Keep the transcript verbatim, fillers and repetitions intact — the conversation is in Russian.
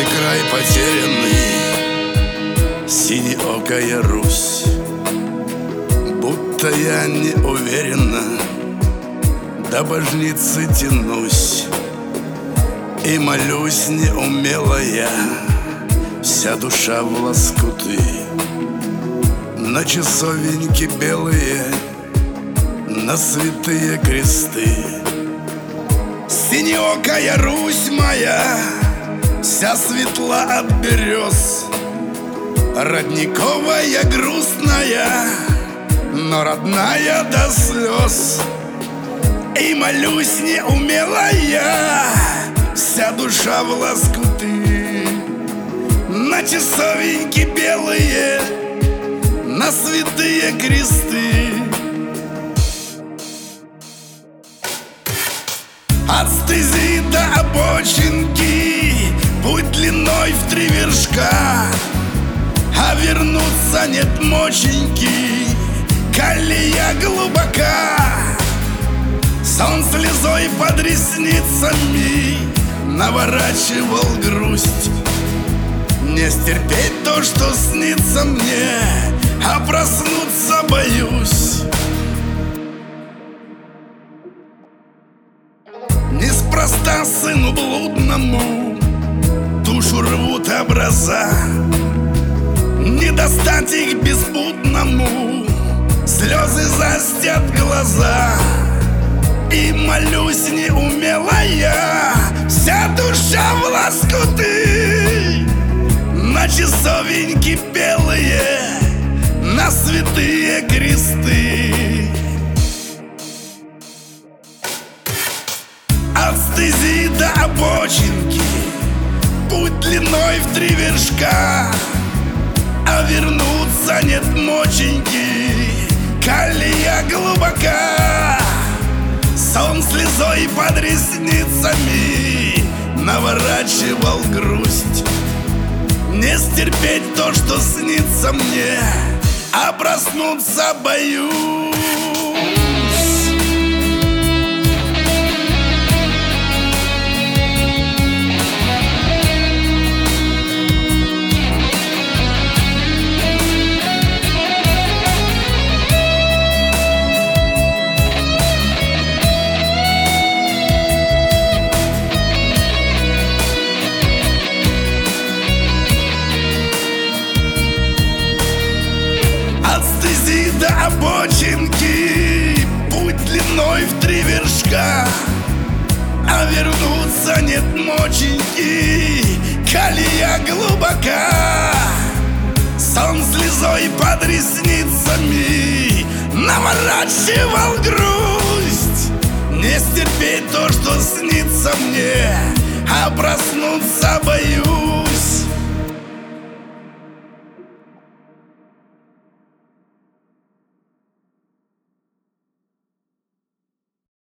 мой край потерянный, синеокая Русь. Будто я не уверенно до божницы тянусь и молюсь неумело я, вся душа в лоскуты. На часовеньки белые, на святые кресты. Синеокая Русь моя, вся светла от берез, родниковая грустная, но родная до слез. И молюсь неумело я, вся душа в лоскуты. На часовеньки белые, на святые кресты. От стези до обочинки путь длиной в три вершка, а вернуться нет моченьки, колея глубока. Сон слезой под ресницами наворачивал грусть. Не стерпеть то, что снится мне, а проснуться боюсь. Неспроста сыну блудному душу рвут образа, не достать их беспутному, слезы застят глаза. И молюсь неумело я, вся душа в лоскуты. На часовеньки белые, на святые кресты. От стези до обочинки путь длиной в три вершка, а вернуться нет моченьки, колея глубока. Сон слезой под ресницами наворачивал грусть. Не стерпеть то, что снится мне, а проснуться боюсь. До обочинки путь длиной в три вершка, а вернуться нет моченьки, колея глубока. Сон слезой под ресницами наворачивал грусть. Не стерпеть то, что снится мне, а проснуться боюсь.